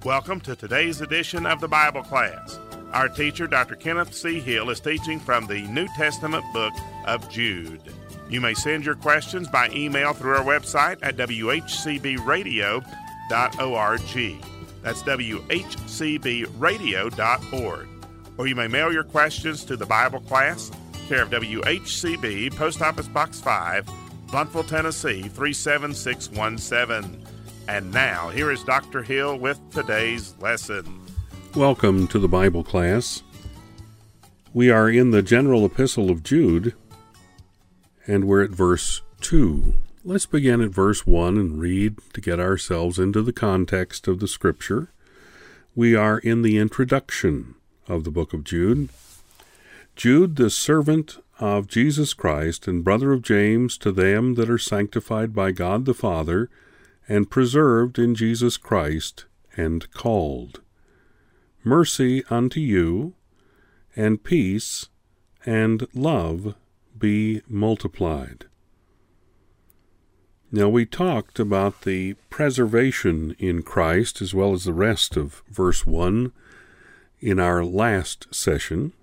Welcome to today's edition of the Bible class. Our teacher, Dr. Kenneth C. Hill, is teaching from the New Testament book of Jude. You may send your questions by email through our website at whcbradio.org. That's whcbradio.org. Or you may mail your questions to the Bible class, care of WHCB, Post Office Box 5, Blountville, Tennessee, 37617. And now, here is Dr. Hill with today's lesson. Welcome to the Bible class. We are in the general epistle of Jude, and we're at verse 2. Let's begin at verse 1 and read to get ourselves into the context of the Scripture. We are in the introduction of the book of Jude. Jude, the servant of Jesus Christ and brother of James, to them that are sanctified by God the Father, and preserved in Jesus Christ, and called. Mercy unto you, and peace, and love be multiplied. Now we talked about the preservation in Christ, as well as the rest of verse 1, in our last session.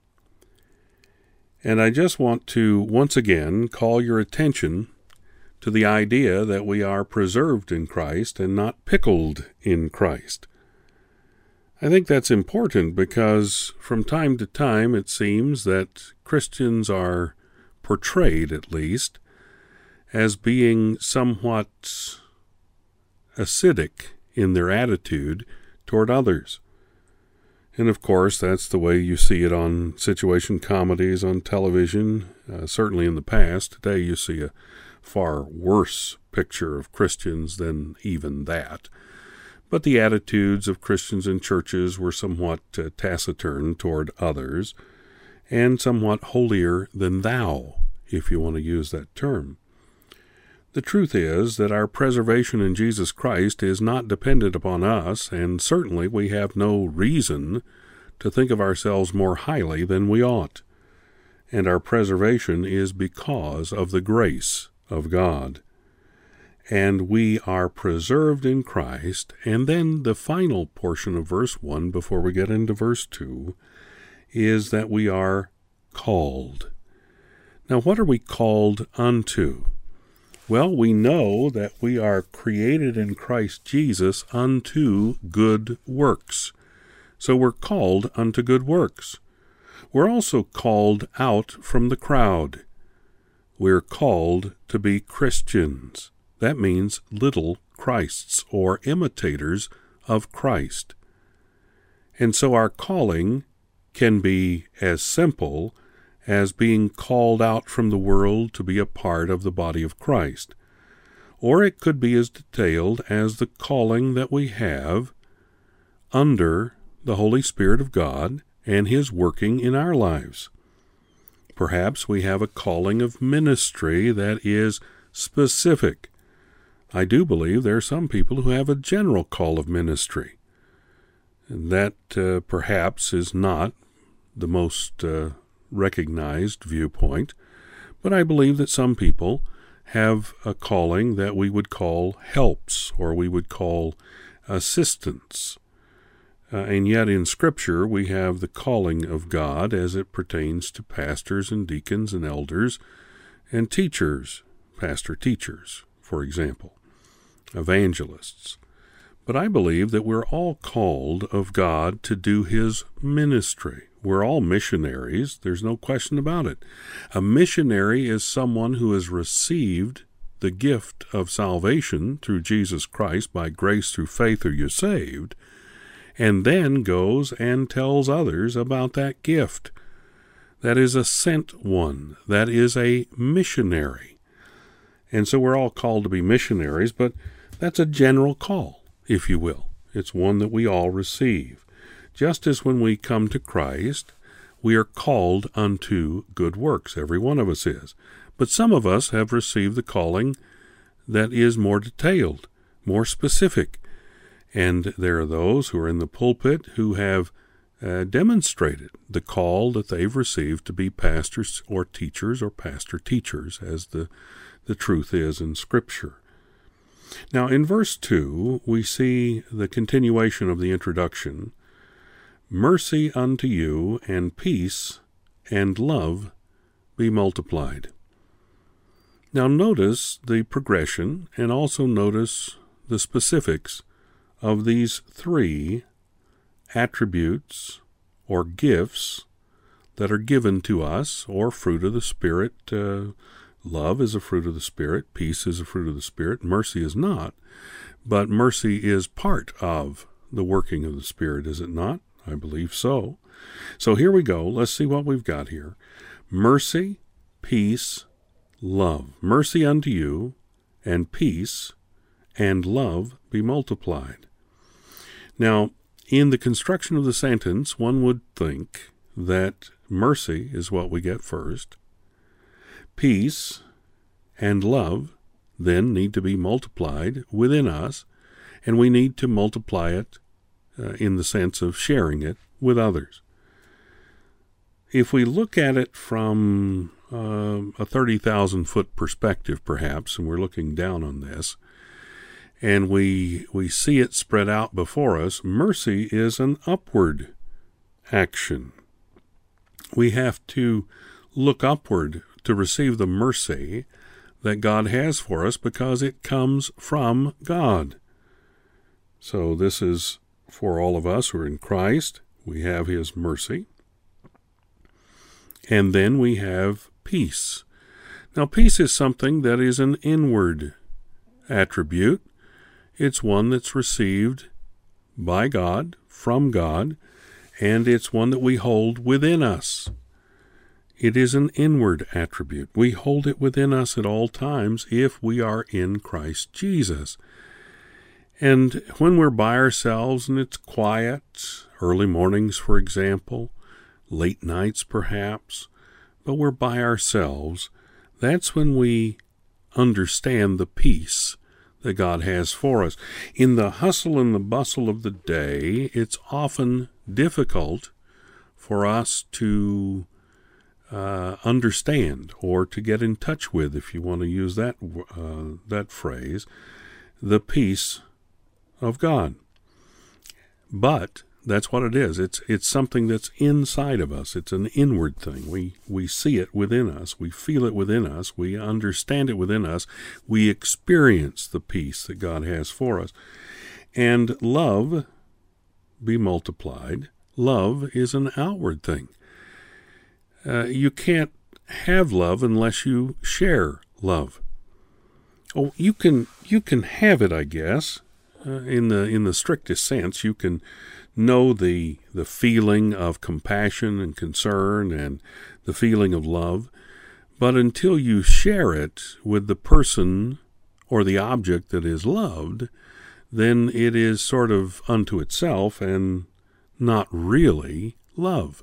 And I just want to once again call your attention to the idea that we are preserved in Christ and not pickled in Christ. I think that's important because from time to time it seems that Christians are portrayed, at least, as being somewhat acidic in their attitude toward others. And of course, that's the way you see it on situation comedies on television, certainly in the past. Today you see a far worse picture of Christians than even that. But the attitudes of Christians in churches were somewhat taciturn toward others, and somewhat holier than thou, if you want to use that term. The truth is that our preservation in Jesus Christ is not dependent upon us, and certainly we have no reason to think of ourselves more highly than we ought. And our preservation is because of the grace of God. And we are preserved in Christ. And then the final portion of verse 1, before we get into verse 2, is that we are called. Now, what are we called unto? Well, we know that we are created in Christ Jesus unto good works. So we're called unto good works. We're also called out from the crowd. We're called to be Christians. That means little Christs, or imitators of Christ. And so our calling can be as simple as being called out from the world to be a part of the body of Christ. Or it could be as detailed as the calling that we have under the Holy Spirit of God and His working in our lives. Perhaps we have a calling of ministry that is specific. I do believe there are some people who have a general call of ministry. And that perhaps is not the most recognized viewpoint, but I believe that some people have a calling that we would call helps, or we would call assistance. And yet in Scripture we have the calling of God as it pertains to pastors and deacons and elders and teachers, pastor-teachers, for example, evangelists. But I believe that we're all called of God to do His ministry. We're all missionaries. There's no question about it. A missionary is someone who has received the gift of salvation through Jesus Christ. By grace through faith are you saved, and then goes and tells others about that gift. That is a sent one. That is a missionary. And so we're all called to be missionaries, but that's a general call, if you will. It's one that we all receive. Just as when we come to Christ, we are called unto good works. Every one of us is. But some of us have received the calling that is more detailed, more specific. And there are those who are in the pulpit who have demonstrated the call that they've received to be pastors or teachers, or pastor-teachers, as the truth is in Scripture. Now, in verse 2, we see the continuation of the introduction. Mercy unto you, and peace, and love be multiplied. Now, notice the progression, and also notice the specifics of these three attributes or gifts that are given to us, or fruit of the Spirit. Love is a fruit of the Spirit. Peace is a fruit of the Spirit. Mercy is not. But mercy is part of the working of the Spirit, is it not? I believe so. So here we go. Let's see what we've got here. Mercy, peace, love. Mercy unto you, and peace, and love be multiplied. Now, in the construction of the sentence, one would think that mercy is what we get first. Peace and love then need to be multiplied within us, and we need to multiply it in the sense of sharing it with others. If we look at it from a 30,000-foot perspective, perhaps, and we're looking down on this, and we see it spread out before us, mercy is an upward action. We have to look upward to receive the mercy that God has for us, because it comes from God. So this is for all of us who are in Christ. We have His mercy. And then we have peace. Now, peace is something that is an inward attribute. It's one that's received by God, from God, and it's one that we hold within us. It is an inward attribute. We hold it within us at all times if we are in Christ Jesus. And when we're by ourselves and it's quiet, early mornings, for example, late nights perhaps, but we're by ourselves, that's when we understand the peace that God has for us. In the hustle and the bustle of the day, it's often difficult for us to understand, or to get in touch with, if you want to use that phrase, the peace of God. But that's what it is. It's something that's inside of us. It's an inward thing. We see it within us. We feel it within us. We understand it within us. We experience the peace that God has for us. And love be multiplied. Love is an outward thing. You can't have love unless you share love. Oh, you can have it, I guess, in the strictest sense. You can know the feeling of compassion and concern and the feeling of love, but until you share it with the person or the object that is loved, then it is sort of unto itself and not really love.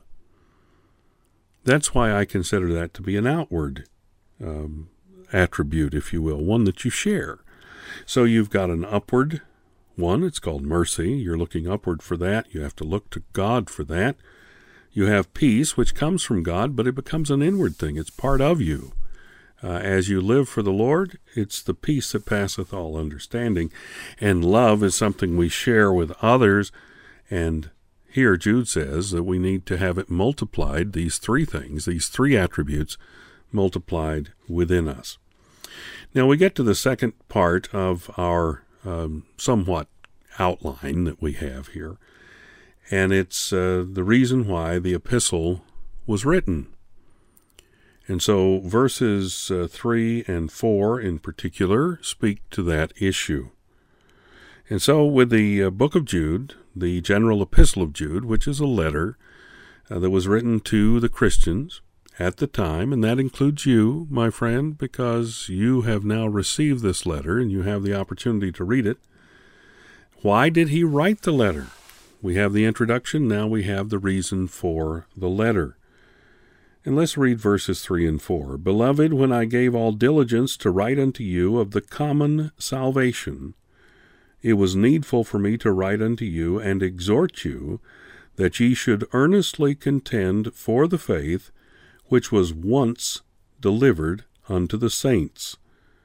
That's why I consider that to be an outward attribute, if you will, one that you share. So you've got an upward one. It's called mercy. You're looking upward for that. You have to look to God for that. You have peace, which comes from God, but it becomes an inward thing. It's part of you. As you live for the Lord, it's the peace that passeth all understanding. And love is something we share with others. And here Jude says that we need to have it multiplied, these three things, these three attributes multiplied within us. Now we get to the second part of our somewhat outline that we have here, and it's the reason why the epistle was written. And so verses 3 and 4 in particular speak to that issue. And so with the book of Jude, the general epistle of Jude, which is a letter that was written to the Christians at the time, and that includes you, my friend, because you have now received this letter and you have the opportunity to read it. Why did he write the letter? We have the introduction, now we have the reason for the letter. And let's read verses 3 and 4. Beloved, when I gave all diligence to write unto you of the common salvation, it was needful for me to write unto you and exhort you that ye should earnestly contend for the faith which was once delivered unto the saints.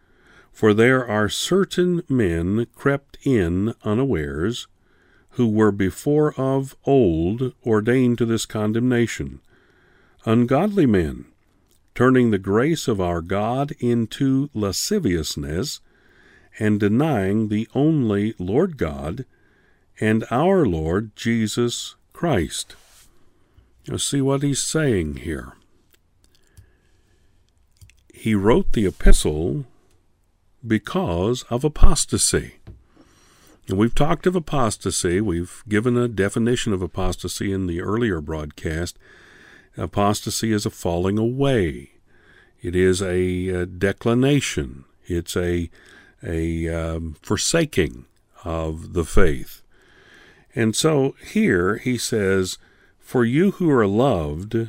For there are certain men crept in unawares, who were before of old ordained to this condemnation, ungodly men, turning the grace of our God into lasciviousness, and denying the only Lord God and our Lord Jesus Christ. Now see what he's saying here. He wrote the epistle because of apostasy. And we've talked of apostasy. We've given a definition of apostasy in the earlier broadcast. Apostasy is a falling away. It is a declination. It's a forsaking of the faith. And so here he says, for you who are loved,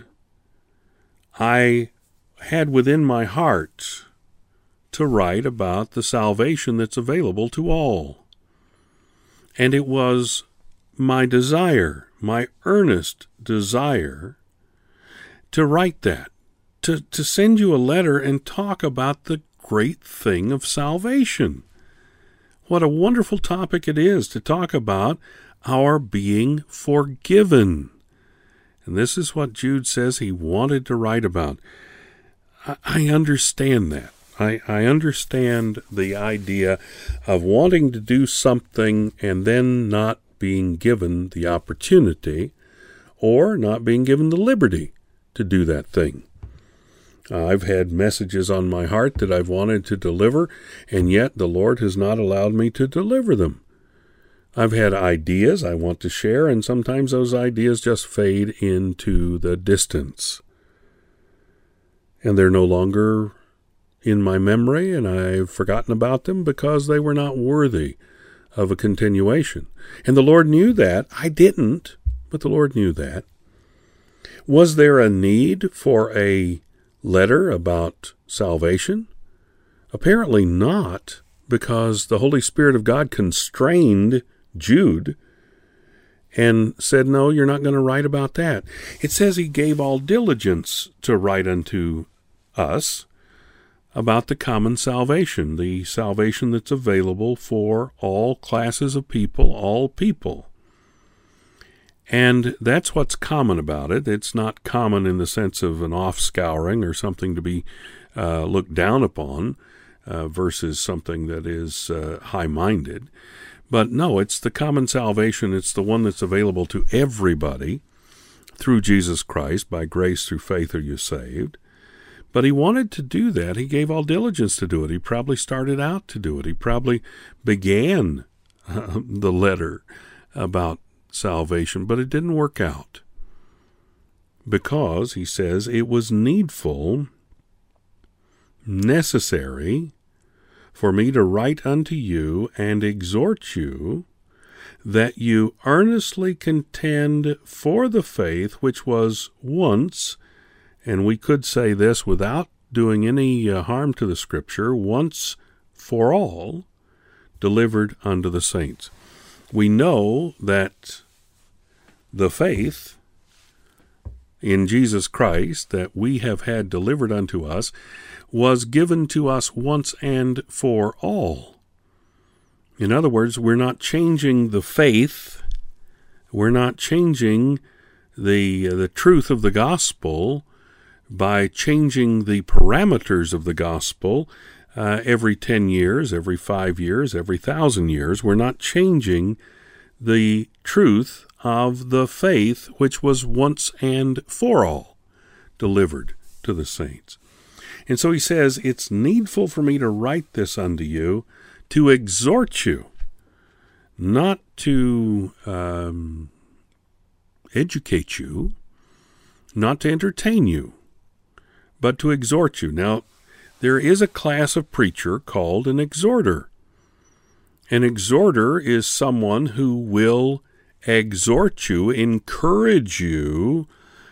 I had within my heart to write about the salvation that's available to all. And it was my desire, my earnest desire, to write that, to send you a letter and talk about the great thing of salvation. What a wonderful topic it is to talk about our being forgiven. And this is what Jude says he wanted to write about. I understand that. I understand the idea of wanting to do something and then not being given the opportunity or not being given the liberty to do that thing. I've had messages on my heart that I've wanted to deliver, and yet the Lord has not allowed me to deliver them. I've had ideas I want to share, and sometimes those ideas just fade into the distance. And they're no longer in my memory, and I've forgotten about them because they were not worthy of a continuation. And the Lord knew that. I didn't, but the Lord knew that. Was there a need for a letter about salvation? Apparently not, because the Holy Spirit of God constrained Jude and said, no, you're not going to write about that. It says he gave all diligence to write unto us about the common salvation, the salvation that's available for all classes of people, all people. And that's what's common about it. It's not common in the sense of an off-scouring or something to be looked down upon versus something that is high-minded. But no, it's the common salvation. It's the one that's available to everybody through Jesus Christ. By grace through faith are you saved. But he wanted to do that. He gave all diligence to do it. He probably started out to do it. He probably began the letter about salvation, but it didn't work out. Because, he says, it was needful, necessary, for me to write unto you and exhort you that you earnestly contend for the faith which was once, and we could say this without doing any harm to the Scripture, once for all, delivered unto the saints. We know that the faith in Jesus Christ that we have had delivered unto us was given to us once and for all. In other words, we're not changing the faith. We're not changing the truth of the gospel by changing the parameters of the gospel every 10 years, every 5 years, every 1,000 years. We're not changing the truth of the faith which was once and for all delivered to the saints. And so he says, it's needful for me to write this unto you, to exhort you, not to educate you, not to entertain you, but to exhort you. Now, there is a class of preacher called an exhorter. An exhorter is someone who will exhort you, encourage you,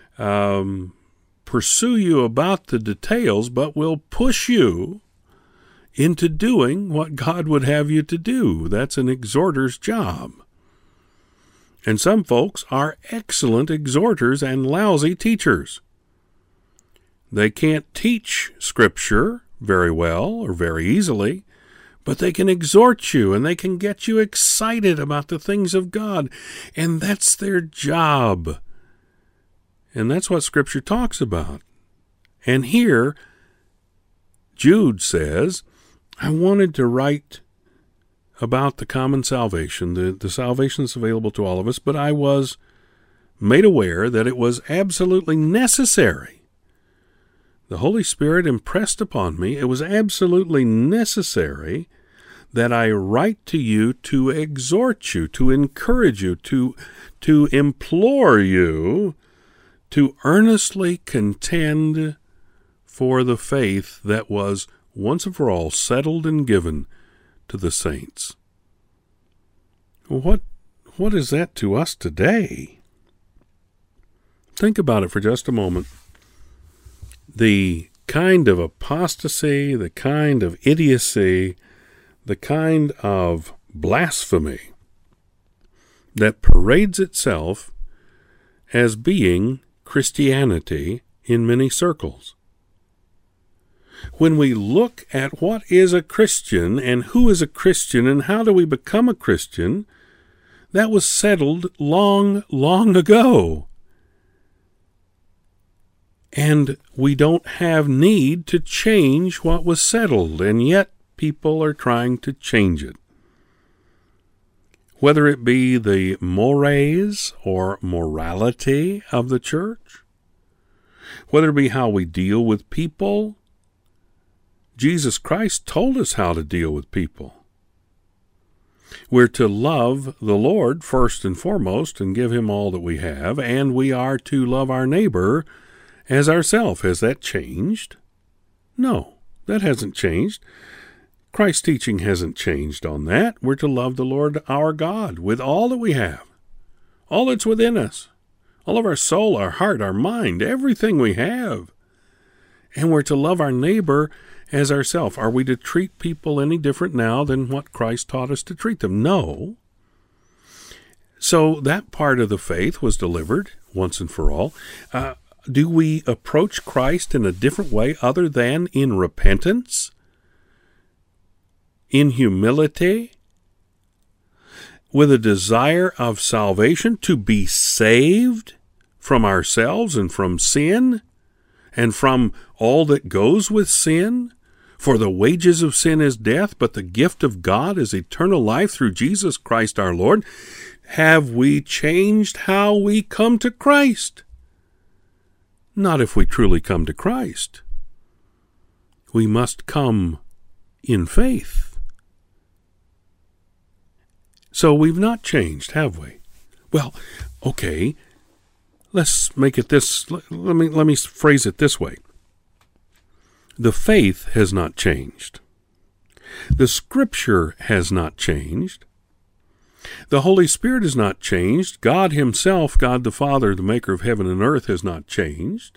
pursue you about the details, but will push you into doing what God would have you to do. That's an exhorter's job. And some folks are excellent exhorters and lousy teachers. They can't teach Scripture very well or very easily, but they can exhort you and they can get you excited about the things of God. And that's their job. And that's what Scripture talks about. And here, Jude says, I wanted to write about the common salvation, the salvation that's available to all of us, but I was made aware that it was absolutely necessary. The Holy Spirit impressed upon me it was absolutely necessary that I write to you to exhort you, to encourage you, to implore you to earnestly contend for the faith that was once and for all settled and given to the saints. What is that to us today? Think about it for just a moment. The kind of apostasy, the kind of idiocy, the kind of blasphemy that parades itself as being Christianity in many circles. When we look at what is a Christian and who is a Christian and how do we become a Christian, that was settled long, long ago. And we don't have need to change what was settled, and yet people are trying to change it. Whether it be the mores or morality of the church, whether it be how we deal with people, Jesus Christ told us how to deal with people. We're to love the Lord first and foremost and give Him all that we have, and we are to love our neighbor as ourselves. Has that changed? No, that hasn't changed. Christ's teaching hasn't changed on that. We're to love the Lord our God with all that we have, all that's within us, all of our soul, our heart, our mind, everything we have. And we're to love our neighbor as ourselves. Are we to treat people any different now than what Christ taught us to treat them? No. So that part of the faith was delivered once and for all. Do we approach Christ in a different way other than in repentance, in humility, with a desire of salvation, to be saved from ourselves and from sin and from all that goes with sin? For the wages of sin is death, but the gift of God is eternal life through Jesus Christ our Lord. Have we changed how we come to Christ? Not if we truly come to Christ. We must come in faith. So we've not changed, have we? Well, okay, let's make it this, let me phrase it this way. The faith has not changed. The Scripture has not changed. The Holy Spirit has not changed. God Himself, God the Father, the maker of heaven and earth, has not changed.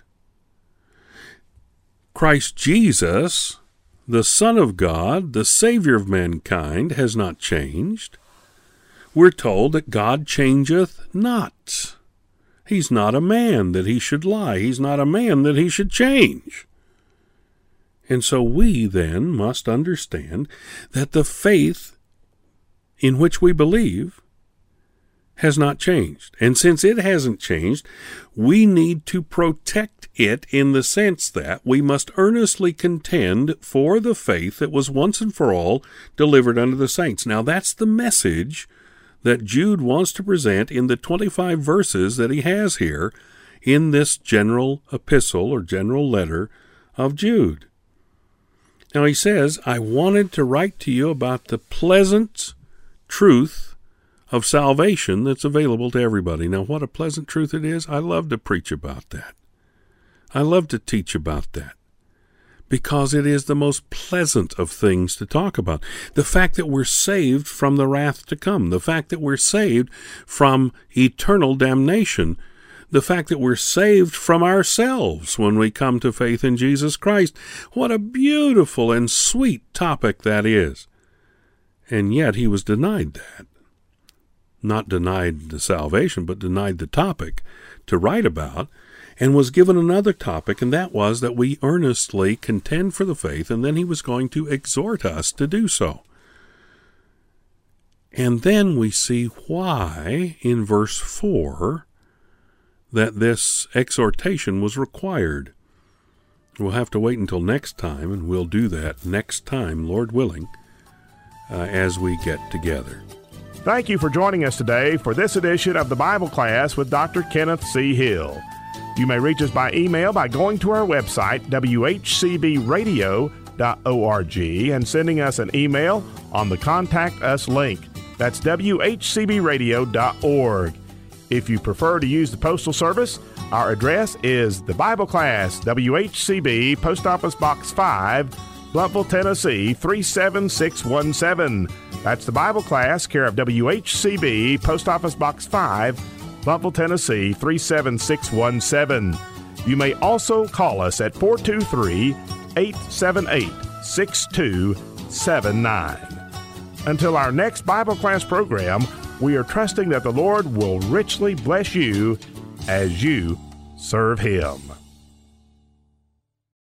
Christ Jesus, the Son of God, the Savior of mankind, has not changed. We're told that God changeth not. He's not a man that He should lie. He's not a man that He should change. And so we then must understand that the faith in which we believe has not changed. And since it hasn't changed, we need to protect it in the sense that we must earnestly contend for the faith that was once and for all delivered unto the saints. Now that's the message that Jude wants to present in the 25 verses that he has here in this general epistle or general letter of Jude. Now he says, I wanted to write to you about the pleasant truth of salvation that's available to everybody. Now what a pleasant truth it is. I love to preach about that. I love to teach about that because it is the most pleasant of things to talk about. The fact that we're saved from the wrath to come, the fact that we're saved from eternal damnation, the fact that we're saved from ourselves when we come to faith in Jesus Christ. What a beautiful and sweet topic that is. And yet he was denied that. Not denied the salvation, but denied the topic to write about, and was given another topic, and that was that we earnestly contend for the faith, and then he was going to exhort us to do so. And then we see why in verse 4 that this exhortation was required. We'll have to wait until next time, and we'll do that next time, Lord willing, as we get together. Thank you for joining us today for this edition of the Bible Class with Dr. Kenneth C. Hill. You may reach us by email by going to our website, whcbradio.org, and sending us an email on the Contact Us link. That's whcbradio.org. If you prefer to use the postal service, our address is the Bible Class, WHCB, Post Office Box 5, Blountville, Tennessee, 37617. That's the Bible Class, care of WHCB, Post Office Box 5, Blountville, Tennessee, 37617. You may also call us at 423-878-6279. Until our next Bible Class program, we are trusting that the Lord will richly bless you as you serve Him.